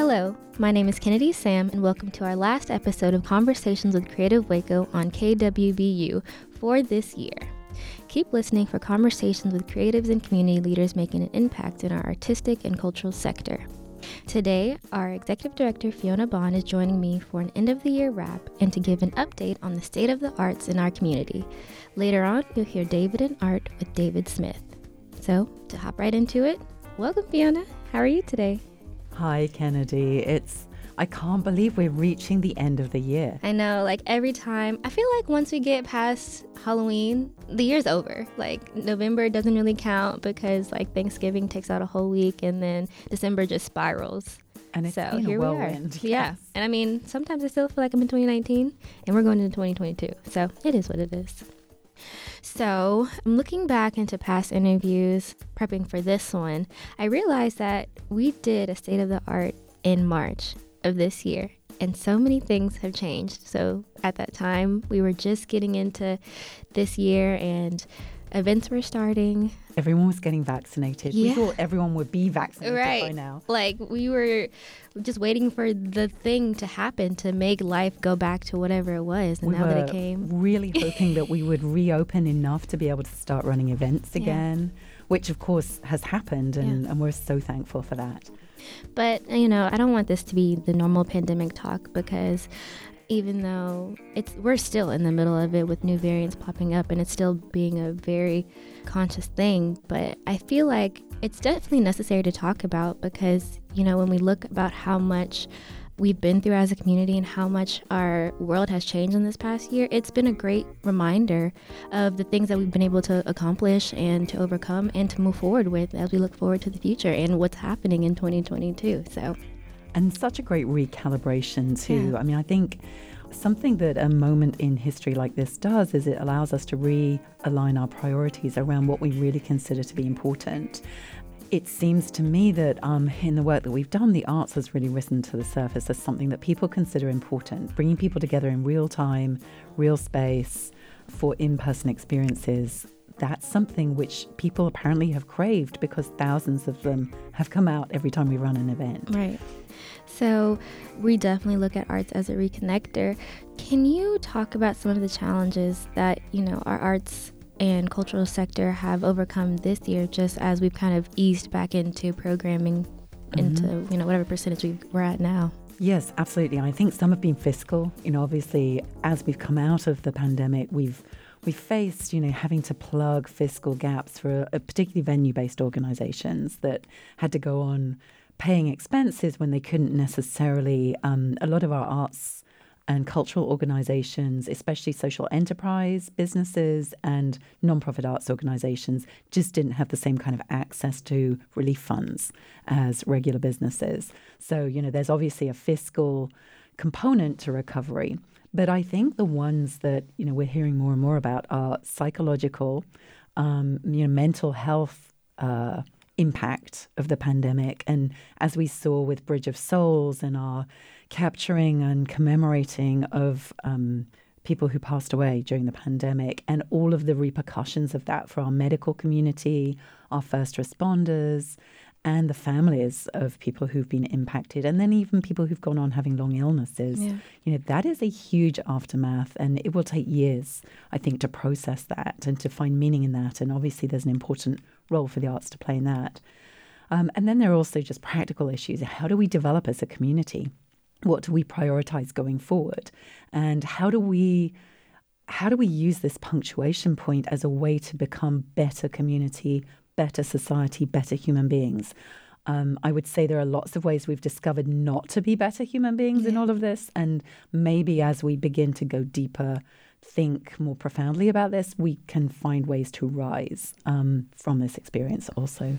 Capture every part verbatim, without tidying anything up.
Hello, my name is Kennedy Sam, and welcome to our last episode of Conversations with Creative Waco on K W B U for this year. Keep listening for conversations with creatives and community leaders making an impact in our artistic and cultural sector. Today, our Executive Director Fiona Bond is joining me for an end-of-the-year wrap and to give an update on the state of the arts in our community. Later on, you'll hear David and Art with David Smith. So, to hop right into it, welcome Fiona. How are you today? Hi, Kennedy. It's, I can't believe we're reaching the end of the year. I know, like every time, I feel like once we get past Halloween, the year's over. Like November doesn't really count because like Thanksgiving takes out a whole week and then December just spirals. And it's so been here a we are. whirlwind. Yes. Yeah. And I mean, sometimes I still feel like I'm in twenty nineteen and we're going into twenty twenty-two. So it is what it is. So I'm looking back into past interviews, prepping for this one, I realized that we did a State of the Art in March of this year, and so many things have changed. So at that time, we were just getting into this year and events were starting. Everyone was getting vaccinated. Yeah. We thought everyone would be vaccinated right. by now. Like we were just waiting for the thing to happen to make life go back to whatever it was. And we now were that it came. really hoping that we would reopen enough to be able to start running events Yeah. again, which of course has happened, and, Yeah. and we're so thankful for that. But, you know, I don't want this to be the normal pandemic talk because even though it's we're still in the middle of it with new variants popping up and it's still being a very conscious thing, but I feel like it's definitely necessary to talk about because, you know, when we look about how much we've been through as a community and how much our world has changed in this past year, it's been a great reminder of the things that we've been able to accomplish and to overcome and to move forward with as we look forward to the future and what's happening in twenty twenty-two. So, and such a great recalibration too. Yeah. I mean, I think something that a moment in history like this does is it allows us to realign our priorities around what we really consider to be important. It seems to me that um, in the work that we've done, the arts has really risen to the surface as something that people consider important, bringing people together in real time, real space for in-person experiences. That's something which people apparently have craved because thousands of them have come out every time we run an event. right. So we definitely look at arts as a reconnector. Can you talk about some of the challenges that, you know, our arts and cultural sector have overcome this year, just as we've kind of eased back into programming mm-hmm. into, you know, whatever percentage we, we're at now? Yes, absolutely. I think some have been fiscal. You know, obviously, as we've come out of the pandemic, we've we faced, you know, having to plug fiscal gaps for uh, particularly venue-based organizations that had to go on paying expenses when they couldn't necessarily. Um, a lot of our arts and cultural organizations, especially social enterprise businesses and nonprofit arts organizations, just didn't have the same kind of access to relief funds as regular businesses. So, you know, there's obviously a fiscal component to recovery. But I think the ones that, you know, we're hearing more and more about are psychological, um, you know, mental health uh, impact of the pandemic. And as we saw with Bridge of Souls and our capturing and commemorating of um, people who passed away during the pandemic and all of the repercussions of that for our medical community, our first responders, and the families of people who've been impacted, and then even people who've gone on having long illnesses. Yeah. You know, that is a huge aftermath, and it will take years, I think, to process that and to find meaning in that. And obviously there's an important role for the arts to play in that. Um, and then there are also just practical issues. How do we develop as a community? What do we prioritize going forward? And how do we how do we use this punctuation point as a way to become better community, better society, better human beings? Um, I would say there are lots of ways we've discovered not to be better human beings yeah. in all of this. And maybe as we begin to go deeper, think more profoundly about this, we can find ways to rise um, from this experience also.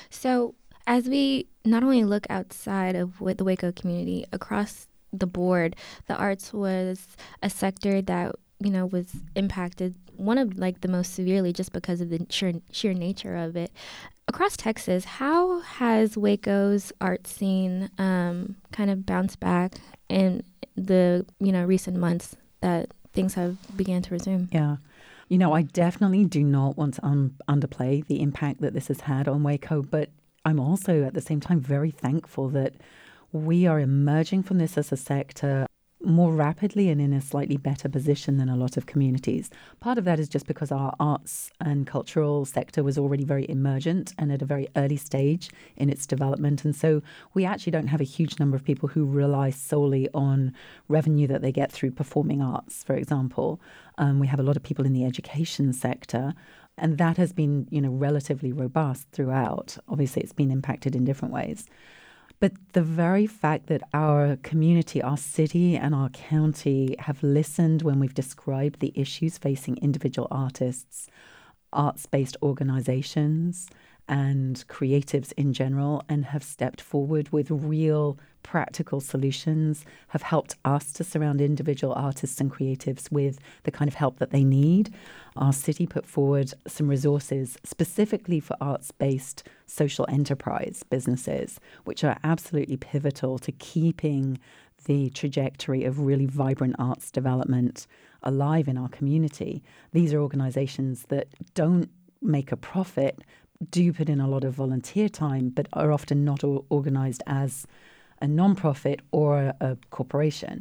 So as we not only look outside of what the Waco community, across the board, the arts was a sector that, you know, was impacted, one of like the most severely just because of the sheer, sheer nature of it. Across Texas, how has Waco's art scene um, kind of bounced back in the, you know, recent months that things have began to resume? Yeah. You know, I definitely do not want to um, underplay the impact that this has had on Waco, but I'm also at the same time very thankful that We are emerging from this as a sector more rapidly and in a slightly better position than a lot of communities. Part of that is just because our arts and cultural sector was already very emergent and at a very early stage in its development. And so we actually don't have a huge number of people who rely solely on revenue that they get through performing arts, for example. Um, we have a lot of people in the education sector, and that has been, you know, relatively robust throughout. Obviously, it's been impacted in different ways. But the very fact that our community, our city and our county have listened when we've described the issues facing individual artists, arts-based organizations and creatives in general, and have stepped forward with real practical solutions, have helped us to surround individual artists and creatives with the kind of help that they need. Our city put forward some resources specifically for arts-based social enterprise businesses, which are absolutely pivotal to keeping the trajectory of really vibrant arts development alive in our community. These are organizations that don't make a profit, do put in a lot of volunteer time, but are often not o- organized as a nonprofit or a corporation.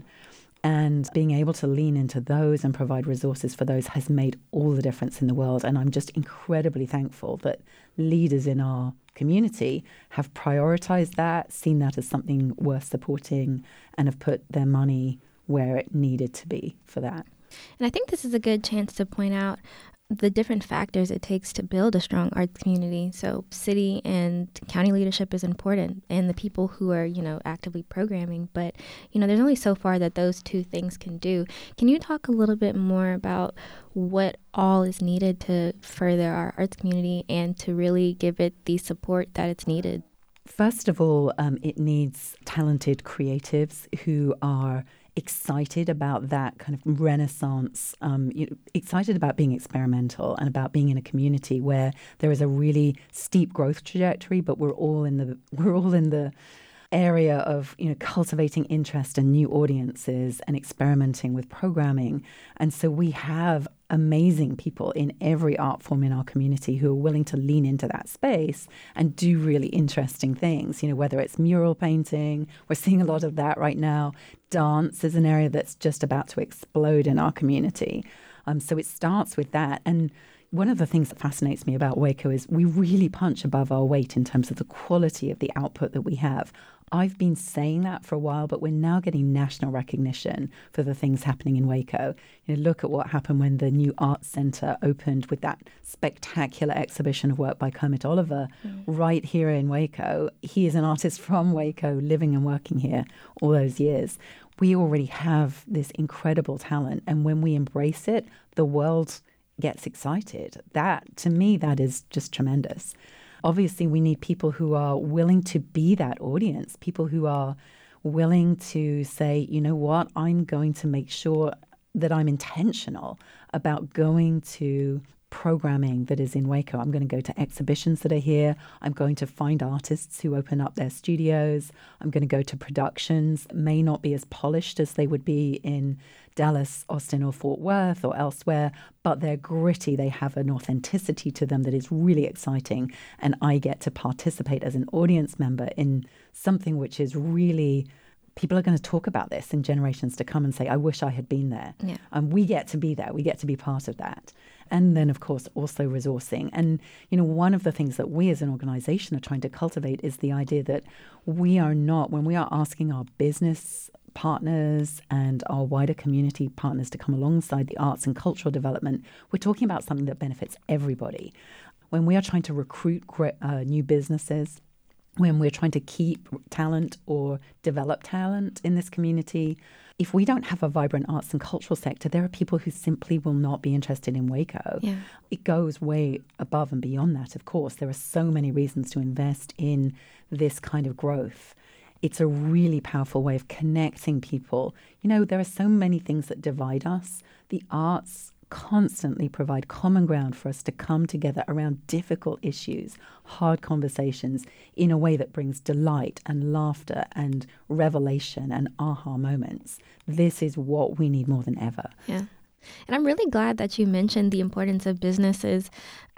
And being able to lean into those and provide resources for those has made all the difference in the world. And I'm just incredibly thankful that leaders in our community have prioritized that, seen that as something worth supporting, and have put their money where it needed to be for that. And I think this is a good chance to point out the different factors it takes to build a strong arts community. So city and county leadership is important, and the people who are, you know, actively programming. But, you know, there's only so far that those two things can do. Can you talk a little bit more about what all is needed to further our arts community and to really give it the support that it's needed? First of all, um, it needs talented creatives who are excited about that kind of renaissance, um, you know, excited about being experimental and about being in a community where there is a really steep growth trajectory, but we're all in the we're all in the area of, you know, cultivating interest and new audiences and experimenting with programming. And so we have amazing people in every art form in our community who are willing to lean into that space and do really interesting things, you know, whether it's mural painting, we're seeing a lot of that right now. Dance is an area that's just about to explode in our community. Um, so it starts with that. And one of the things that fascinates me about Waco is we really punch above our weight in terms of the quality of the output that we have. I've been saying that for a while, but we're now getting national recognition for the things happening in Waco. You know, look at what happened when the new Arts Centre opened with that spectacular exhibition of work by Kermit Oliver mm. right here in Waco. He is an artist from Waco, living and working here all those years. We already have this incredible talent, and when we embrace it, the world gets excited. That, to me, that is just tremendous. Obviously, we need people who are willing to be that audience, people who are willing to say, you know what, I'm going to make sure that I'm intentional about going to programming that is in Waco. I'm going to go to exhibitions that are here. I'm going to find artists who open up their studios. I'm going to go to productions, may not be as polished as they would be in Dallas, Austin, or Fort Worth or elsewhere, but they're gritty. They have an authenticity to them that is really exciting. And I get to participate as an audience member in something which is really, people are going to talk about this in generations to come and say, I wish I had been there. Yeah. And we get to be there. We get to be part of that. And then, of course, also resourcing. And, you know, one of the things that we as an organization are trying to cultivate is the idea that we are not, when we are asking our business partners and our wider community partners to come alongside the arts and cultural development, we're talking about something that benefits everybody. When we are trying to recruit uh, new businesses, when we're trying to keep talent or develop talent in this community, if we don't have a vibrant arts and cultural sector, there are people who simply will not be interested in Waco. Yeah. It goes way above and beyond that, of course. There are so many reasons to invest in this kind of growth. It's a really powerful way of connecting people. You know, there are so many things that divide us. The arts constantly provide common ground for us to come together around difficult issues, hard conversations, in a way that brings delight and laughter and revelation and aha moments. This is what we need more than ever. Yeah. And I'm really glad that you mentioned the importance of businesses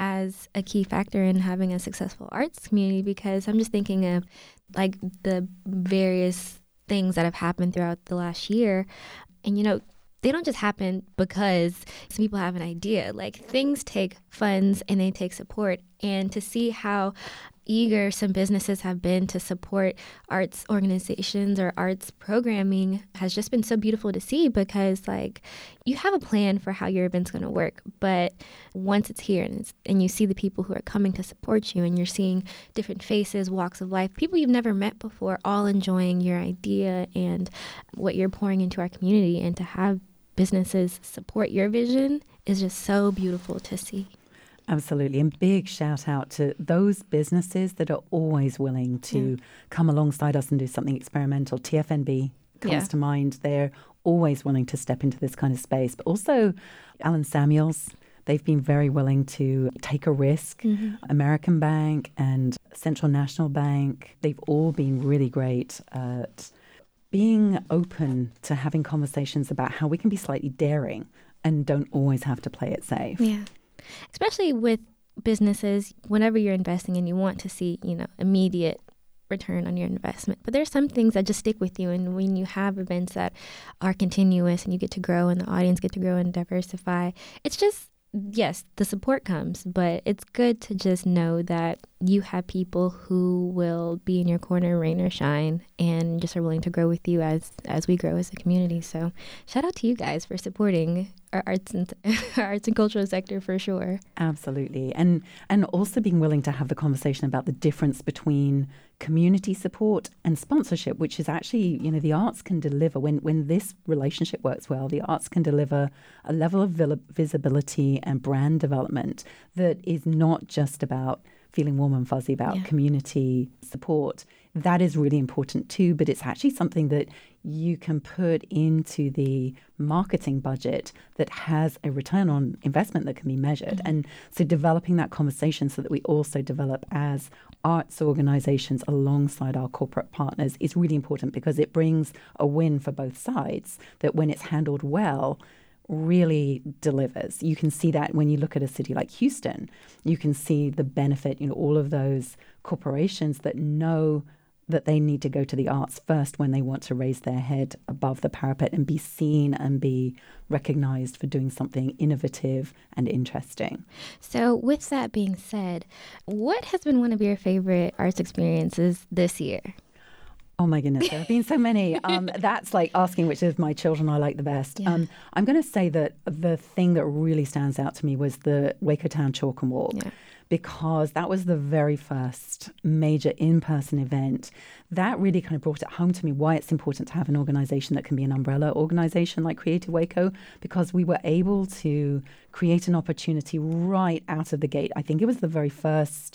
as a key factor in having a successful arts community, because I'm just thinking of like the various things that have happened throughout the last year. And, you know, they don't just happen because some people have an idea. Like, things take funds and they take support. And to see how eager some businesses have been to support arts organizations or arts programming has just been so beautiful to see, because like you have a plan for how your event's going to work, but once it's here and, it's, and you see the people who are coming to support you, and you're seeing different faces, walks of life, people you've never met before, all enjoying your idea and what you're pouring into our community, and to have businesses support your vision is just so beautiful to see. Absolutely. And big shout out to those businesses that are always willing to yeah. come alongside us and do something experimental. T F N B comes yeah. to mind. They're always willing to step into this kind of space. But also Alan Samuels, they've been very willing to take a risk. Mm-hmm. American Bank and Central National Bank, they've all been really great at being open to having conversations about how we can be slightly daring and don't always have to play it safe. Yeah. Especially with businesses, whenever you're investing and you want to see, you know, immediate return on your investment. But there's some things that just stick with you. And when you have events that are continuous and you get to grow and the audience get to grow and diversify, it's just, yes, the support comes, but it's good to just know that you have people who will be in your corner, rain or shine, and just are willing to grow with you as as we grow as a community. So shout out to you guys for supporting our arts and our arts and cultural sector for sure. Absolutely. And and also being willing to have the conversation about the difference between community support and sponsorship, which is actually, you know, the arts can deliver, when, when this relationship works well, the arts can deliver a level of vil- visibility and brand development that is not just about feeling warm and fuzzy about yeah. community support. That is really important too, but it's actually something that you can put into the marketing budget that has a return on investment that can be measured. Mm-hmm. And so developing that conversation so that we also develop as arts organizations alongside our corporate partners is really important, because it brings a win for both sides that when it's handled well, really delivers. You can see that when you look at a city like Houston. You can see the benefit, you know, all of those corporations that know that they need to go to the arts first when they want to raise their head above the parapet and be seen and be recognized for doing something innovative and interesting. So with that being said, what has been one of your favorite arts experiences this year? Oh my goodness, there have been so many. Um, that's like asking which of my children I like the best. Yeah. Um, I'm going to say that the thing that really stands out to me was the Waco Town Chalk and Walk, yeah. because that was the very first major in-person event. That really kind of brought it home to me why it's important to have an organization that can be an umbrella organization like Creative Waco, because we were able to create an opportunity right out of the gate. I think it was the very first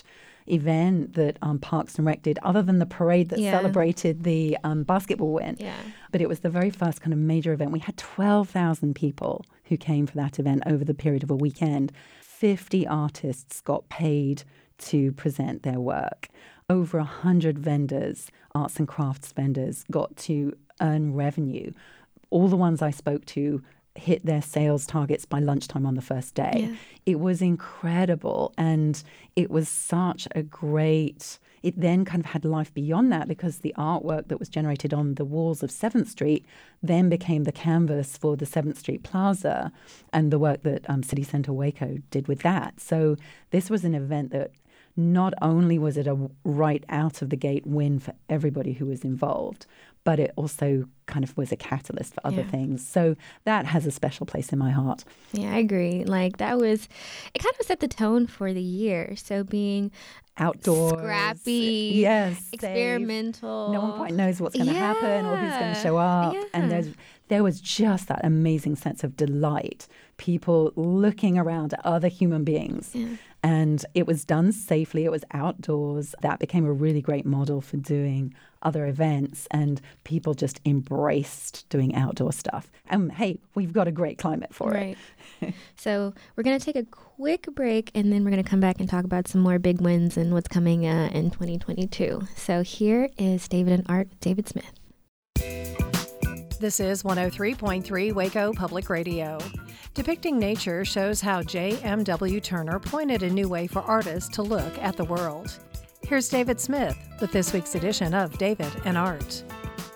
event that um, Parks and Rec did, other than the parade that yeah. celebrated the um, basketball win. Yeah. But it was the very first kind of major event. We had twelve thousand people who came for that event over the period of a weekend. fifty artists got paid to present their work. Over one hundred vendors, arts and crafts vendors, got to earn revenue. All the ones I spoke to hit their sales targets by lunchtime on the first day. Yeah. It was incredible. And it was such a great, it then kind of had life beyond that, because the artwork that was generated on the walls of seventh Street then became the canvas for the seventh Street Plaza and the work that um, City Center Waco did with that. So this was an event that not only was it a right out of the gate win for everybody who was involved, but it also kind of was a catalyst for other yeah. things. So that has a special place in my heart. Yeah, I agree. Like that was, it kind of set the tone for the year. So being outdoors, scrappy, yes, experimental. Safe. No one quite knows what's going to yeah. happen or who's going to show up. Yeah. And there's there was just that amazing sense of delight. People looking around at other human beings. Yeah. And it was done safely. It was outdoors. That became a really great model for doing other events, and people just embraced doing outdoor stuff. And hey, we've got a great climate for right. it. So we're going to take a quick break, and then we're going to come back and talk about some more big wins and what's coming uh, in twenty twenty-two. So here is David and Art, David Smith. This is one oh three point three Waco Public Radio. Depicting nature shows how J M W Turner pointed a new way for artists to look at the world. Here's David Smith with this week's edition of David and Art.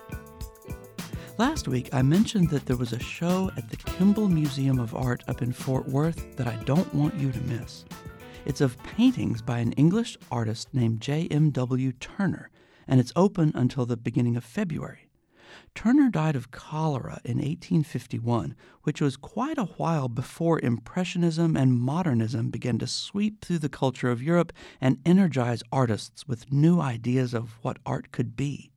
Last week, I mentioned that there was a show at the Kimball Museum of Art up in Fort Worth that I don't want you to miss. It's of paintings by an English artist named J M W Turner, and it's open until the beginning of February. Turner died of cholera in eighteen fifty-one, which was quite a while before Impressionism and Modernism began to sweep through the culture of Europe and energize artists with new ideas of what art could be.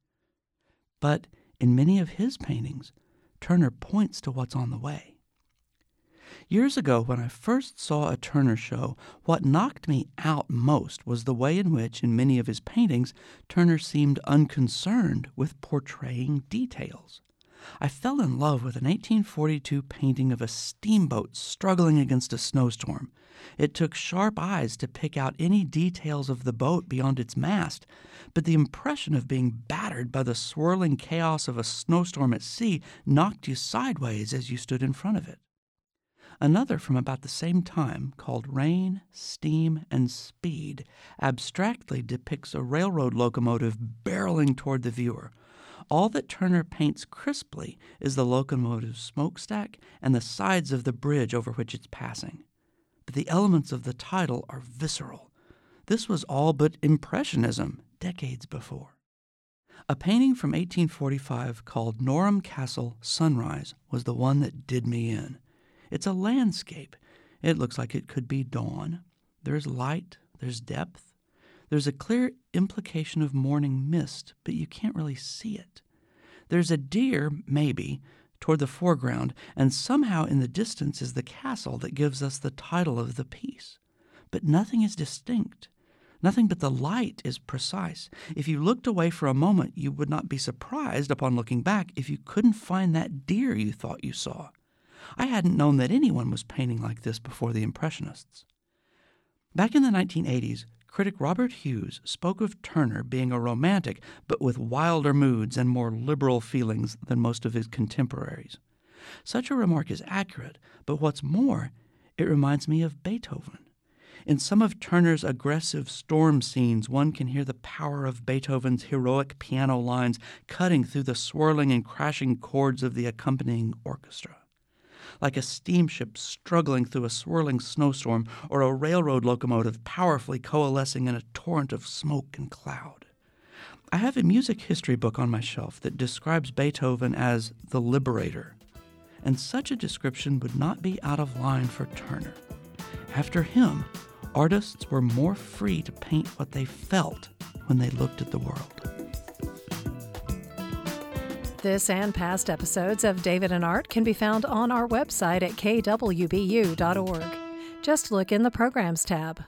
But in many of his paintings, Turner points to what's on the way. Years ago, when I first saw a Turner show, what knocked me out most was the way in which, in many of his paintings, Turner seemed unconcerned with portraying details. I fell in love with an eighteen forty-two painting of a steamboat struggling against a snowstorm. It took sharp eyes to pick out any details of the boat beyond its mast, but the impression of being battered by the swirling chaos of a snowstorm at sea knocked you sideways as you stood in front of it. Another from about the same time, called Rain, Steam, and Speed, abstractly depicts a railroad locomotive barreling toward the viewer. All that Turner paints crisply is the locomotive's smokestack and the sides of the bridge over which it's passing. But the elements of the title are visceral. This was all but Impressionism decades before. A painting from eighteen forty-five called Norham Castle Sunrise was the one that did me in. It's a landscape. It looks like it could be dawn. There's light, there's depth. There's a clear implication of morning mist, but you can't really see it. There's a deer, maybe, toward the foreground, and somehow in the distance is the castle that gives us the title of the piece. But nothing is distinct. Nothing but the light is precise. If you looked away for a moment, you would not be surprised upon looking back if you couldn't find that deer you thought you saw. I hadn't known that anyone was painting like this before the Impressionists. Back in the nineteen eighties, critic Robert Hughes spoke of Turner being a romantic, but with wilder moods and more liberal feelings than most of his contemporaries. Such a remark is accurate, but what's more, it reminds me of Beethoven. In some of Turner's aggressive storm scenes, one can hear the power of Beethoven's heroic piano lines cutting through the swirling and crashing chords of the accompanying orchestra. Like a steamship struggling through a swirling snowstorm or a railroad locomotive powerfully coalescing in a torrent of smoke and cloud. I have a music history book on my shelf that describes Beethoven as the liberator, and such a description would not be out of line for Turner. After him, artists were more free to paint what they felt when they looked at the world. This and past episodes of David and Art can be found on our website at k w b u dot org. Just look in the Programs tab.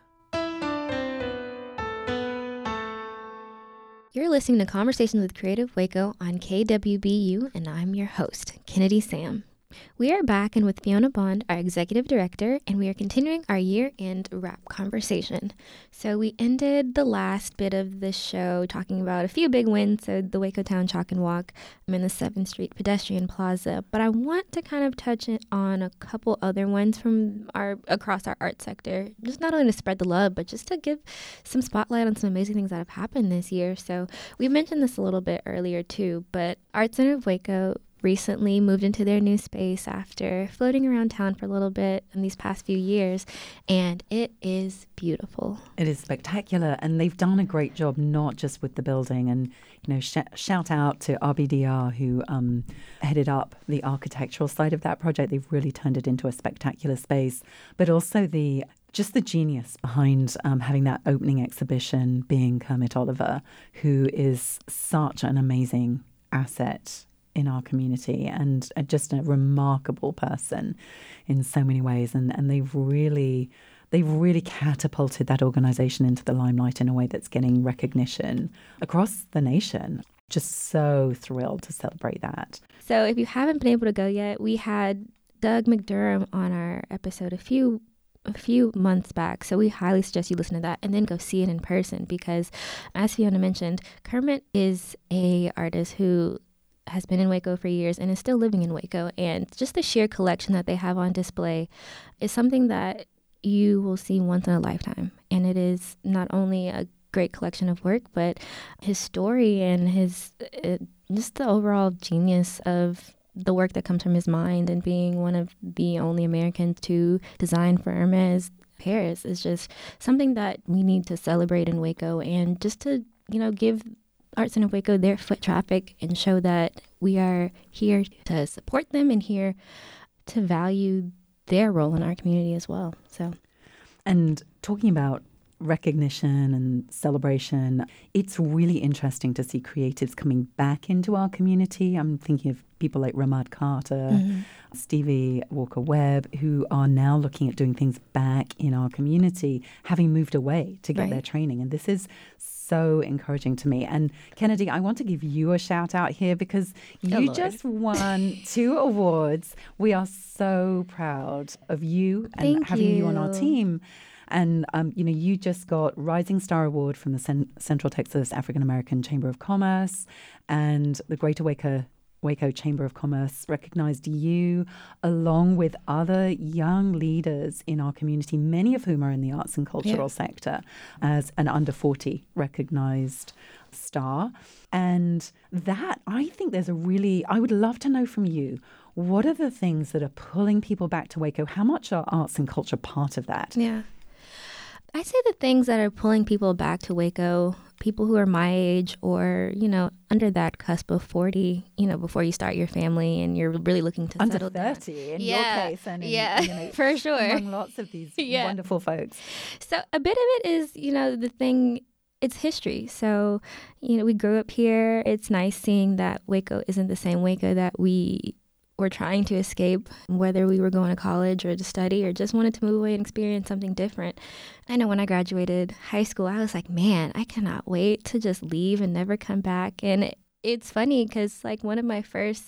You're listening to Conversations with Creative Waco on K W B U, and I'm your host, Kennedy Sam. We are back and with Fiona Bond, our executive director, and we are continuing our year-end wrap conversation. So we ended the last bit of the show talking about a few big wins, so the Waco Town Chalk and Walk and the seventh Street Pedestrian Plaza. But I want to kind of touch on a couple other ones from our across our art sector, just not only to spread the love, but just to give some spotlight on some amazing things that have happened this year. So we mentioned this a little bit earlier too, but Art Center of Waco recently moved into their new space after floating around town for a little bit in these past few years, and it is beautiful. It is spectacular, and they've done a great job, not just with the building. And, you know, sh- shout out to R B D R, who um, headed up the architectural side of that project. They've really turned it into a spectacular space, but also the just the genius behind um, having that opening exhibition being Kermit Oliver, who is such an amazing asset in our community and uh, just a remarkable person in so many ways. And, and they've really they've really catapulted that organization into the limelight in a way that's getting recognition across the nation. Just so thrilled to celebrate that. So if you haven't been able to go yet, we had Doug McDurham on our episode a few a few months back. So we highly suggest you listen to that and then go see it in person, because as Fiona mentioned, Kermit is a artist who has been in Waco for years and is still living in Waco. And just the sheer collection that they have on display is something that you will see once in a lifetime. And it is not only a great collection of work, but his story and his uh, just the overall genius of the work that comes from his mind, and being one of the only Americans to design for Hermes Paris is just something that we need to celebrate in Waco, and just to, you know, give Art Center of Waco their foot traffic and show that we are here to support them and here to value their role in our community as well. So, and talking about recognition and celebration, it's really interesting to see creatives coming back into our community. I'm thinking of people like Ramad Carter, mm-hmm. Stevie Walker-Webb, who are now looking at doing things back in our community, having moved away to get right. their training. And this is so encouraging to me. And Kennedy, I want to give you a shout out here because you oh, just won two awards. We are so proud of you and Thank having you. you on our team. And, um, you know, you just got Rising Star Award from the Cen- Central Texas African American Chamber of Commerce, and the Greater Waco, Waco Chamber of Commerce recognized you along with other young leaders in our community, many of whom are in the arts and cultural yeah. sector, as an under forty recognized star. And that, I think there's a really, I would love to know from you, what are the things that are pulling people back to Waco? How much are arts and culture part of that? Yeah. I say the things that are pulling people back to Waco, people who are my age or, you know, under that cusp of forty, you know, before you start your family and you're really looking to under settle down. thirty in yeah. your case. And in, yeah, you know, for sure. Among lots of these yeah. wonderful folks. So a bit of it is, you know, the thing, it's history. So, you know, we grew up here. It's nice seeing that Waco isn't the same Waco that we were trying to escape, whether we were going to college or to study or just wanted to move away and experience something different. I know when I graduated high school, I was like, man, I cannot wait to just leave and never come back. And it, it's funny because like one of my first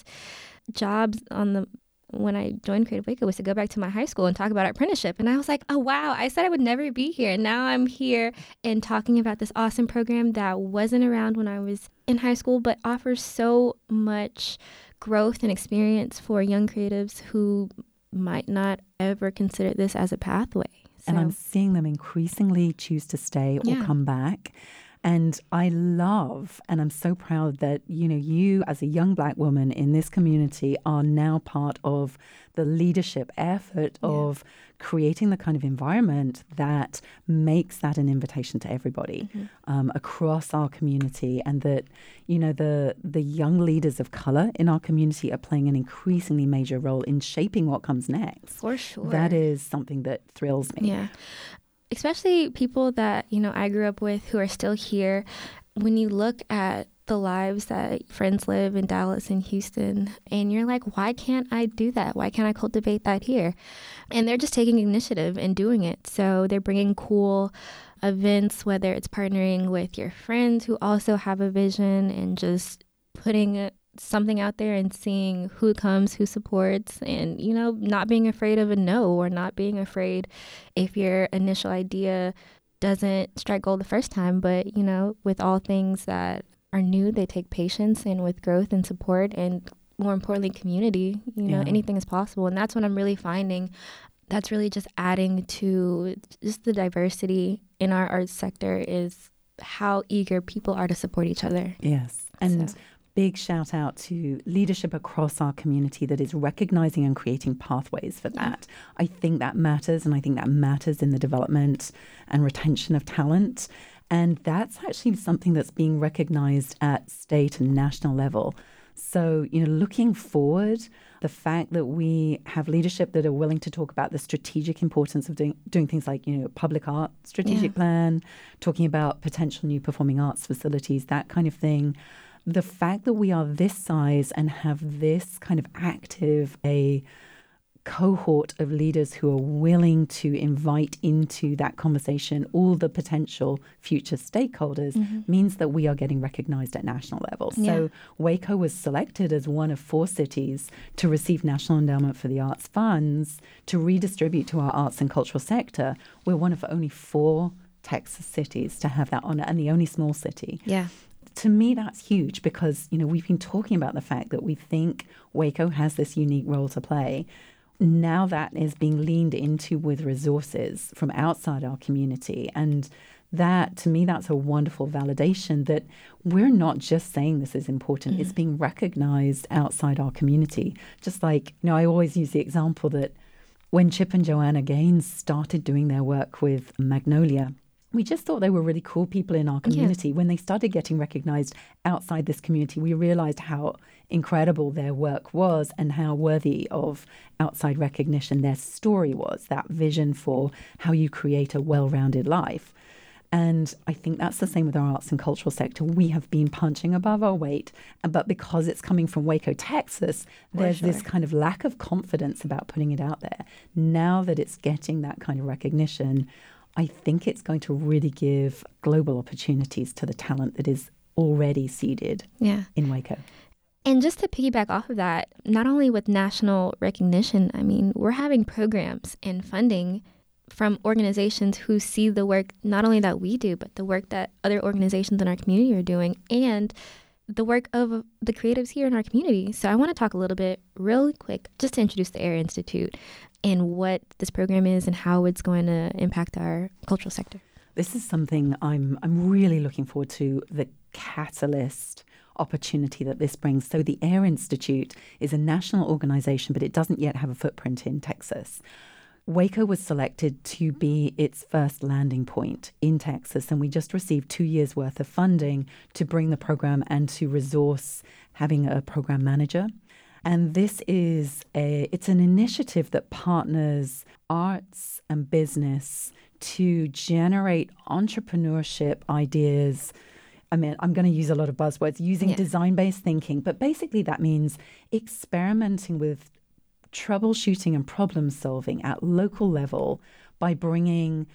jobs on the when I joined Creative Waco was to go back to my high school and talk about our apprenticeship. And I was like, oh, wow, I said I would never be here. And now I'm here and talking about this awesome program that wasn't around when I was in high school, but offers so much growth and experience for young creatives who might not ever consider this as a pathway. So, and I'm seeing them increasingly choose to stay or yeah. come back. And I love, and I'm so proud that, you know, you as a young Black woman in this community are now part of the leadership effort yeah. of creating the kind of environment that makes that an invitation to everybody mm-hmm. um, across our community, and that, you know, the the young leaders of color in our community are playing an increasingly major role in shaping what comes next. For sure. That is something that thrills me. Yeah. Especially people that, you know, I grew up with who are still here. When you look at the lives that friends live in Dallas and Houston, and you're like, why can't I do that? Why can't I cultivate that here? And they're just taking initiative and doing it. So they're bringing cool events, whether it's partnering with your friends who also have a vision and just putting something out there and seeing who comes, who supports, and, you know, not being afraid of a no, or not being afraid if your initial idea doesn't strike gold the first time. But, you know, with all things that are new, they take patience, and with growth and support and, more importantly, community, you know, yeah. anything is possible. And that's what I'm really finding. That's really just adding to just the diversity in our arts sector, is how eager people are to support each other. Yes. And so. Big shout out to leadership across our community that is recognizing and creating pathways for that. Yeah. I think that matters, and I think that matters in the development and retention of talent. And that's actually something that's being recognized at state and national level. So, you know, looking forward, the fact that we have leadership that are willing to talk about the strategic importance of doing, doing things like, you know, public art strategic yeah. plan, talking about potential new performing arts facilities, that kind of thing. The fact that we are this size and have this kind of active a cohort of leaders who are willing to invite into that conversation all the potential future stakeholders mm-hmm. means that we are getting recognized at national level. Yeah. So Waco was selected as one of four cities to receive National Endowment for the Arts funds to redistribute to our arts and cultural sector. We're one of only four Texas cities to have that honor, and the only small city. Yeah. to me, that's huge because, you know, we've been talking about the fact that we think Waco has this unique role to play. Now that is being leaned into with resources from outside our community. And that, to me, that's a wonderful validation that we're not just saying this is important. Mm-hmm. It's being recognized outside our community. Just like, you know, I always use the example that when Chip and Joanna Gaines started doing their work with Magnolia, we just thought they were really cool people in our community. Yeah. When they started getting recognized outside this community, we realized how incredible their work was and how worthy of outside recognition their story was, that vision for how you create a well-rounded life. And I think that's the same with our arts and cultural sector. We have been punching above our weight, but because it's coming from Waco, Texas, there's sure. this kind of lack of confidence about putting it out there. Now that it's getting that kind of recognition, I think it's going to really give global opportunities to the talent that is already seeded yeah. in Waco. And just to piggyback off of that, not only with national recognition, I mean, we're having programs and funding from organizations who see the work, not only that we do, but the work that other organizations in our community are doing and the work of the creatives here in our community. So I want to talk a little bit really quick, just to introduce the AIR Institute and what this program is and how it's going to impact our cultural sector. This is something I'm I'm really looking forward to, the catalyst opportunity that this brings. So the AIR Institute is a national organization, but it doesn't yet have a footprint in Texas. Waco was selected to be its first landing point in Texas, and we just received two years' worth of funding to bring the program and to resource having a program manager. And this is a, it's an initiative that partners arts and business to generate entrepreneurship ideas. I mean, I'm going to use a lot of buzzwords, using yeah. design-based thinking, but basically that means experimenting with troubleshooting and problem solving at local level by bringing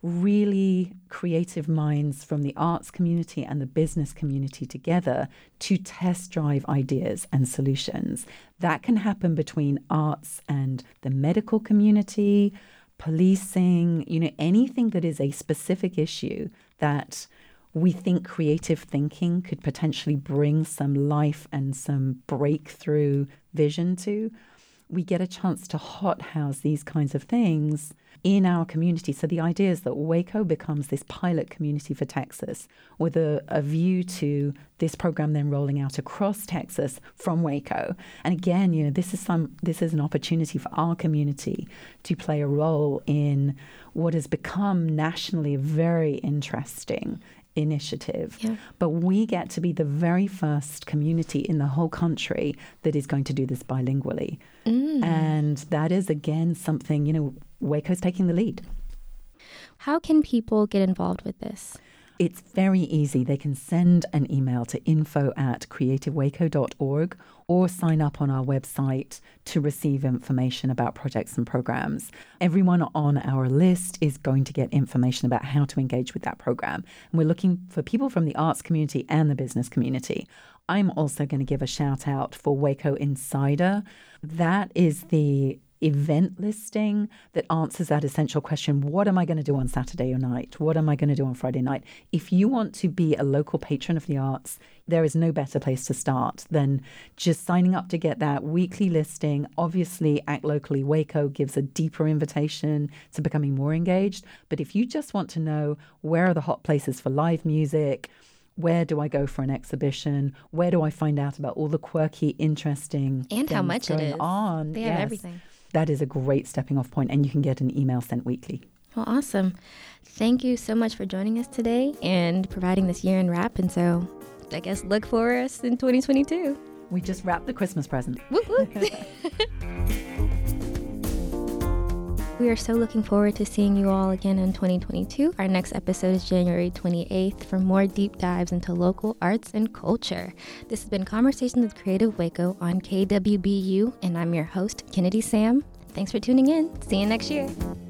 really creative minds from the arts community and the business community together to test drive ideas and solutions. That can happen between arts and the medical community, policing, you know, anything that is a specific issue that we think creative thinking could potentially bring some life and some breakthrough vision to. We get a chance to hothouse these kinds of things in our community. So the idea is that Waco becomes this pilot community for Texas with a, a view to this program then rolling out across Texas from Waco. And again, you know, this is some this is an opportunity for our community to play a role in what has become nationally a very interesting initiative. Yeah. But we get to be the very first community in the whole country that is going to do this bilingually. Mm. And that is, again, something, you know, Waco's taking the lead. How can people get involved with this? It's very easy. They can send an email to info at creative waco dot org or sign up on our website to receive information about projects and programs. Everyone on our list is going to get information about how to engage with that program. And we're looking for people from the arts community and the business community. I'm also going to give a shout out for Waco Insider. That is the event listing that answers that essential question, what am I going to do on Saturday night? What am I going to do on Friday night? If you want to be a local patron of the arts, there is no better place to start than just signing up to get that weekly listing. Obviously, Act Locally Waco gives a deeper invitation to becoming more engaged. But if you just want to know where are the hot places for live music, where do I go for an exhibition? Where do I find out about all the quirky, interesting and how much it is on? They have yes. everything. That is a great stepping off point, and you can get an email sent weekly. Well, awesome. Thank you so much for joining us today and providing this year-end wrap. And so I guess look for us in twenty twenty-two. We just wrapped the Christmas present. Whoop, whoop. We are so looking forward to seeing you all again in twenty twenty-two. Our next episode is January twenty-eighth for more deep dives into local arts and culture. This has been Conversations with Creative Waco on K W B U, and I'm your host, Kennedy Sam. Thanks for tuning in. See you next year.